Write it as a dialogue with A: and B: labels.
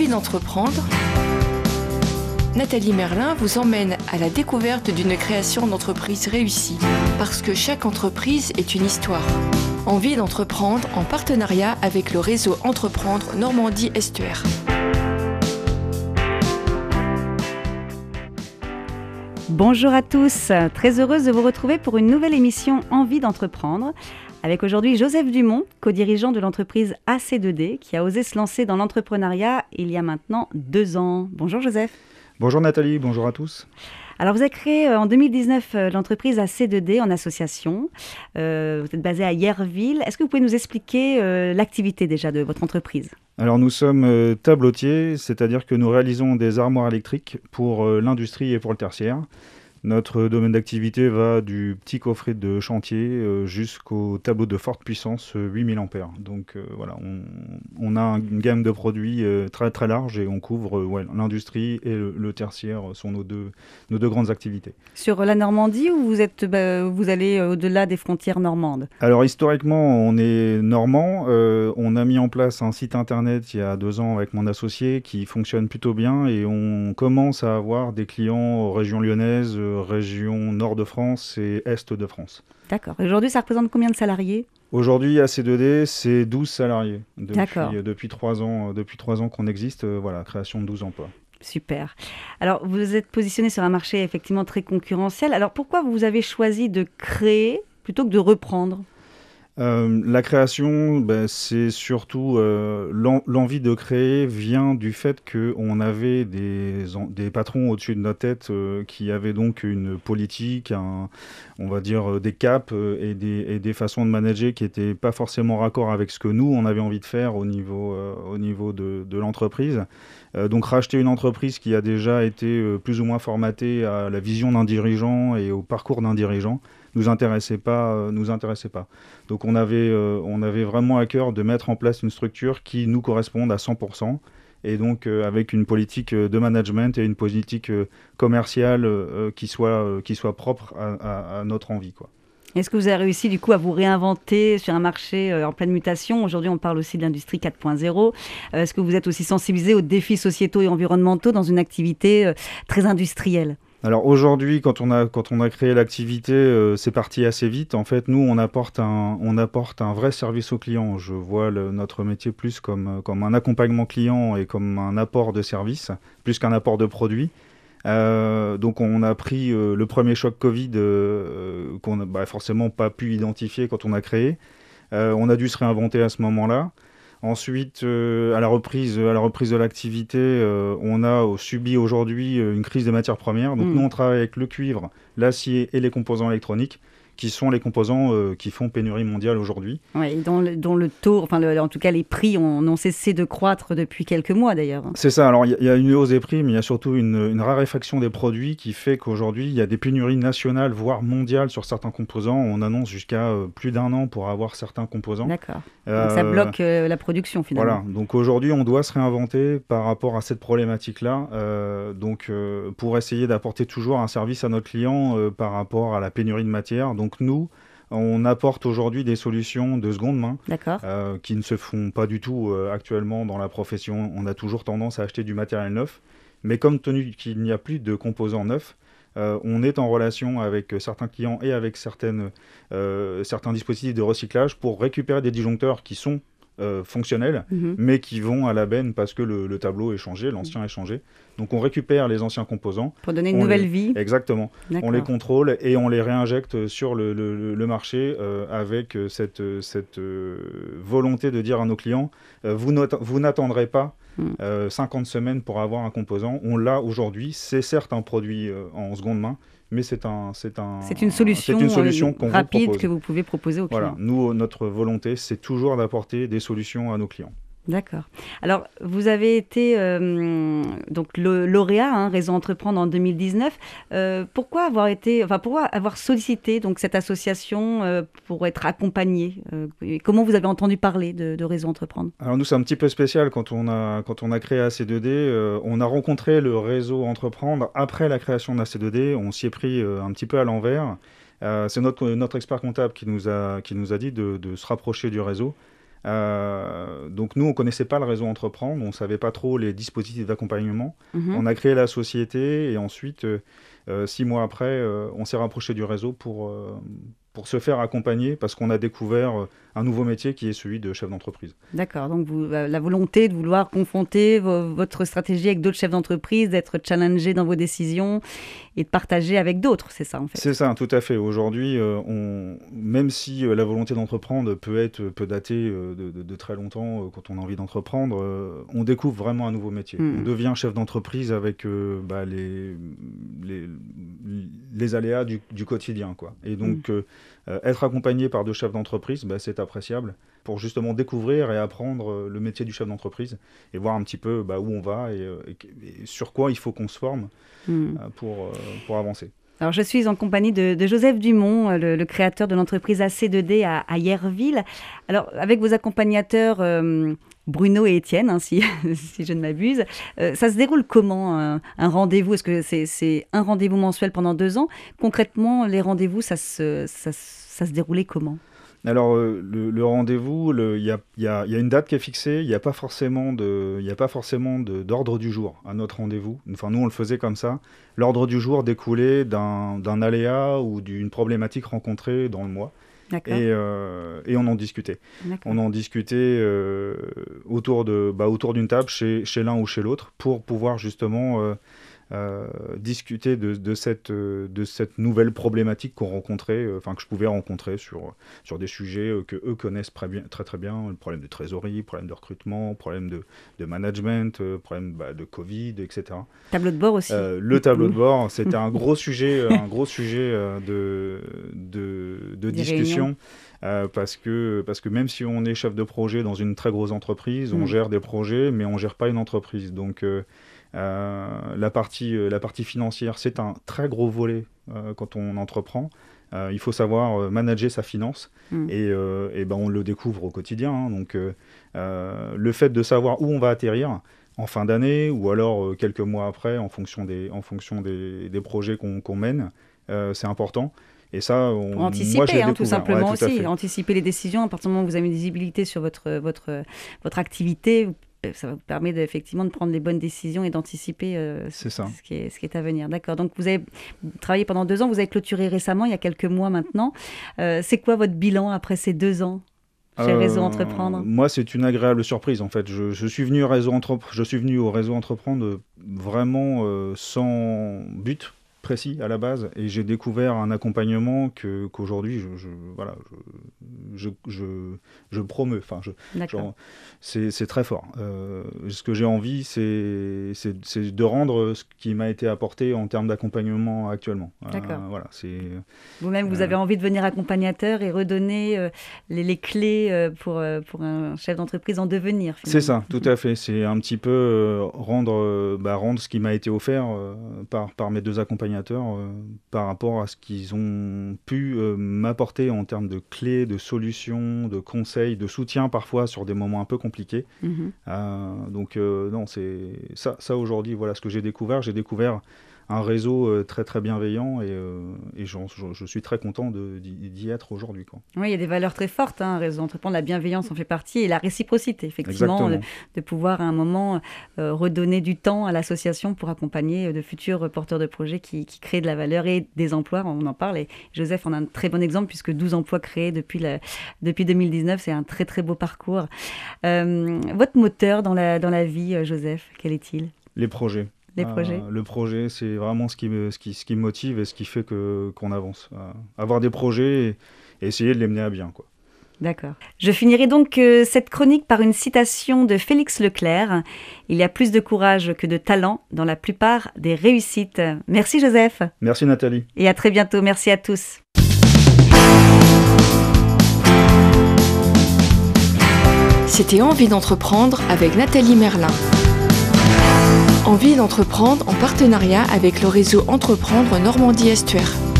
A: Envie d'entreprendre, Nathalie Merlin vous emmène à la découverte d'une création d'entreprise réussie. Parce que chaque entreprise est une histoire. Envie d'entreprendre en partenariat avec le réseau Entreprendre Normandie Estuaire.
B: Bonjour à tous, très heureuse de vous retrouver pour une nouvelle émission Envie d'entreprendre. Avec aujourd'hui Joseph Dumont, co-dirigeant de l'entreprise AC2D, qui a osé se lancer dans l'entrepreneuriat il y a maintenant 2 ans. Bonjour Joseph.
C: Bonjour Nathalie, bonjour à tous.
B: Alors vous avez créé en 2019 l'entreprise AC2D en association. Vous êtes basé à Yerville. Est-ce que vous pouvez nous expliquer l'activité déjà de votre entreprise ?
C: Alors nous sommes tableautiers, c'est-à-dire que nous réalisons des armoires électriques pour l'industrie et pour le tertiaire. Notre domaine d'activité va du petit coffret de chantier jusqu'au tableau de forte puissance 8000 ampères. Donc voilà, on a une gamme de produits très très large et on couvre l'industrie et le tertiaire sont nos deux grandes activités.
B: Sur la Normandie ou vous allez au-delà des frontières normandes ?
C: Alors historiquement, on est normand. On a mis en place un site internet il y a 2 ans avec mon associé qui fonctionne plutôt bien et on commence à avoir des clients aux régions lyonnaises, région nord de France et est de France.
B: D'accord. Et aujourd'hui, ça représente combien de salariés ?
C: Aujourd'hui, AC2D, c'est 12 salariés. Depuis 3 ans, qu'on existe, création de 12 emplois.
B: Super. Alors, vous êtes positionné sur un marché effectivement très concurrentiel. Alors, pourquoi vous avez choisi de créer plutôt que de reprendre ?
C: La création, c'est surtout l'envie de créer vient du fait qu'on avait des patrons au-dessus de notre tête qui avaient donc une politique, on va dire des caps et des façons de manager qui n'étaient pas forcément raccord avec ce que nous, on avait envie de faire au niveau de l'entreprise. Donc racheter une entreprise qui a déjà été plus ou moins formatée à la vision d'un dirigeant et au parcours d'un dirigeant nous intéressait pas. Donc on avait vraiment à cœur de mettre en place une structure qui nous corresponde à 100%. Et donc avec une politique de management et une politique commerciale qui soit propre à notre envie, quoi.
B: Est-ce que vous avez réussi du coup à vous réinventer sur un marché en pleine mutation ? Aujourd'hui, on parle aussi de l'industrie 4.0. Est-ce que vous êtes aussi sensibilisé aux défis sociétaux et environnementaux dans une activité très industrielle ?
C: Alors aujourd'hui, quand on a créé l'activité, c'est parti assez vite. En fait, nous, on apporte un vrai service au client. Je vois notre métier plus comme un accompagnement client et comme un apport de service, plus qu'un apport de produit. Donc on a pris le premier choc Covid qu'on n'a forcément pas pu identifier quand on a créé. On a dû se réinventer à ce moment-là. Ensuite, à la reprise de l'activité, on a subi aujourd'hui une crise des matières premières. Donc nous, on travaille avec le cuivre, l'acier et les composants électroniques, qui sont les composants qui font pénurie mondiale aujourd'hui.
B: Oui, dont le taux, en tout cas les prix n'ont cessé de croître depuis quelques mois d'ailleurs.
C: C'est ça, alors il y a une hausse des prix, mais il y a surtout une raréfaction des produits qui fait qu'aujourd'hui, il y a des pénuries nationales, voire mondiales sur certains composants. On annonce jusqu'à plus d'1 an pour avoir certains composants.
B: D'accord, donc ça bloque la production finalement.
C: Voilà, donc aujourd'hui, on doit se réinventer par rapport à cette problématique-là, pour essayer d'apporter toujours un service à notre client par rapport à la pénurie de matière. Donc nous, on apporte aujourd'hui des solutions de seconde main qui ne se font pas du tout actuellement dans la profession. On a toujours tendance à acheter du matériel neuf, mais compte tenu qu'il n'y a plus de composants neufs, on est en relation avec certains clients et avec certains dispositifs de recyclage pour récupérer des disjoncteurs qui sont fonctionnels, mais qui vont à la benne parce que le tableau est changé, l'ancien est changé. Donc on récupère les anciens composants.
B: Pour donner une nouvelle vie.
C: Exactement. On les contrôle et on les réinjecte sur le marché avec cette volonté de dire à nos clients, vous n'attendrez pas 50 semaines pour avoir un composant. On l'a aujourd'hui. C'est certes un produit en seconde main, mais c'est une solution qu'on
B: rapide
C: vous propose.
B: Que vous pouvez proposer aux clients.
C: Voilà, nous, notre volonté, c'est toujours d'apporter des solutions à nos clients.
B: D'accord. Alors, vous avez été donc lauréat Réseau Entreprendre en 2019. Pourquoi avoir sollicité donc cette association pour être accompagné comment vous avez entendu parler de Réseau Entreprendre ?
C: Alors nous, c'est un petit peu spécial quand on a créé AC2D. On a rencontré le Réseau Entreprendre après la création d'AC2D. On s'y est pris un petit peu à l'envers. C'est notre expert comptable qui nous a dit de se rapprocher du réseau. Donc nous, on ne connaissait pas le réseau Entreprendre, on ne savait pas trop les dispositifs d'accompagnement. On
B: Mhm.
C: a créé la société et ensuite, 6 mois après, on s'est rapproché du réseau pour se faire accompagner parce qu'on a découvert un nouveau métier qui est celui de chef d'entreprise.
B: D'accord, donc la volonté de vouloir confronter votre stratégie avec d'autres chefs d'entreprise, d'être challengé dans vos décisions et de partager avec d'autres, c'est ça en fait.
C: C'est ça, tout à fait. Aujourd'hui, même si la volonté d'entreprendre peut dater de très longtemps quand on a envie d'entreprendre, on découvre vraiment un nouveau métier. On devient chef d'entreprise avec les aléas du quotidien, quoi. Et donc, être accompagné par deux chefs d'entreprise, c'est appréciable pour justement découvrir et apprendre le métier du chef d'entreprise et voir un petit peu où on va et sur quoi il faut qu'on se forme pour avancer.
B: Alors, je suis en compagnie de Joseph Dumont, le créateur de l'entreprise AC2D à Yerville. Alors, avec vos accompagnateurs Bruno et Étienne, si je ne m'abuse, ça se déroule comment un rendez-vous? Est-ce que c'est un rendez-vous mensuel pendant 2 ans? Concrètement, les rendez-vous, ça se déroulait comment?
C: Alors, le rendez-vous, il y a une date qui est fixée, il n'y a pas forcément d'ordre du jour à notre rendez-vous. Enfin, nous, on le faisait comme ça. L'ordre du jour découlait d'un aléa ou d'une problématique rencontrée dans le mois.
B: D'accord.
C: Et on en discutait.
B: D'accord.
C: On en discutait autour d'une table chez l'un ou chez l'autre pour pouvoir justement discuter de cette nouvelle problématique qu'on rencontrait, que je pouvais rencontrer sur des sujets que eux connaissent très très bien, le problème de trésorerie, le problème de recrutement, problème de management, problème de Covid, etc.
B: Tableau de bord aussi.
C: Le tableau de bord, c'était un gros sujet, de discussion. Parce que même si on est chef de projet dans une très grosse entreprise, on gère des projets, mais on ne gère pas une entreprise. Donc, la partie financière, c'est un très gros volet quand on entreprend. Il faut savoir manager sa finance et on le découvre au quotidien. Donc, le fait de savoir où on va atterrir en fin d'année ou alors quelques mois après en fonction des projets qu'on mène, c'est important. Et ça,
B: anticiper,
C: moi, je l'ai découvert.
B: tout simplement
C: tout à
B: aussi.
C: fait.
B: Anticiper les décisions, à partir du moment où vous avez une visibilité sur votre activité, ça vous permet effectivement de prendre les bonnes décisions et d'anticiper ce qui est à venir. D'accord. Donc, vous avez travaillé pendant 2 ans, vous avez clôturé récemment, il y a quelques mois maintenant. C'est quoi votre bilan après ces 2 ans chez Réseau Entreprendre?
C: Moi, c'est une agréable surprise, en fait. Je suis venu au Réseau Entreprendre vraiment sans but précis à la base, et j'ai découvert un accompagnement qu'aujourd'hui je promeus. C'est très fort. Ce que j'ai envie, c'est de rendre ce qui m'a été apporté en termes d'accompagnement actuellement.
B: D'accord.
C: Vous-même,
B: vous avez envie de devenir accompagnateur et redonner les clés pour un chef d'entreprise en devenir.
C: C'est ça, tout à fait. C'est un petit peu rendre ce qui m'a été offert par mes 2 accompagnateurs par rapport à ce qu'ils ont pu m'apporter en termes de clés, de solutions, de conseils, de soutien parfois sur des moments un peu compliqués. Non, c'est ça aujourd'hui, voilà ce que j'ai découvert. J'ai découvert un réseau très très bienveillant et je suis très content d'y être aujourd'hui, quoi.
B: Oui, il y a des valeurs très fortes, un Réseau Entreprendre, la bienveillance en fait partie et la réciprocité, effectivement, de pouvoir à un moment redonner du temps à l'association pour accompagner de futurs porteurs de projets qui créent de la valeur et des emplois, on en parle, et Joseph en a un très bon exemple puisque 12 emplois créés depuis 2019, c'est un très très beau parcours. Votre moteur dans la vie, Joseph, quel est-il?
C: Les projets. Le projet, c'est vraiment ce qui me motive et ce qui fait qu'on avance. Avoir des projets et essayer de les mener à bien, quoi.
B: D'accord. Je finirai donc cette chronique par une citation de Félix Leclerc. Il y a plus de courage que de talent dans la plupart des réussites. Merci Joseph.
C: Merci Nathalie.
B: Et à très bientôt. Merci à tous.
A: C'était Envie d'entreprendre avec Nathalie Merlin. Envie d'entreprendre en partenariat avec le réseau Entreprendre Normandie Estuaire.